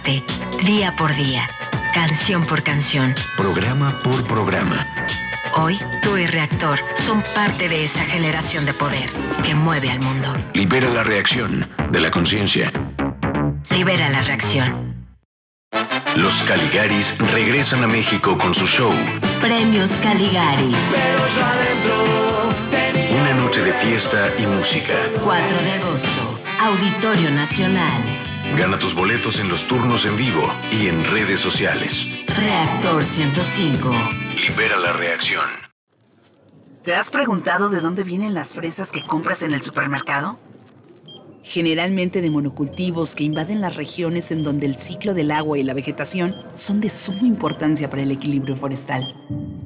Día por día, canción por canción, programa por programa. Hoy, tú y Reactor son parte de esa generación de poder que mueve al mundo. Libera la reacción de la conciencia. Libera la reacción. Los Caligaris regresan a México con su show Premios Caligaris. Una noche de fiesta y música. 4 de agosto, Auditorio Nacional. Gana tus boletos en los turnos en vivo y en redes sociales. Reactor 105. Libera la reacción. ¿Te has preguntado de dónde vienen las fresas que compras en el supermercado? Generalmente de monocultivos que invaden las regiones en donde el ciclo del agua y la vegetación son de suma importancia para el equilibrio forestal.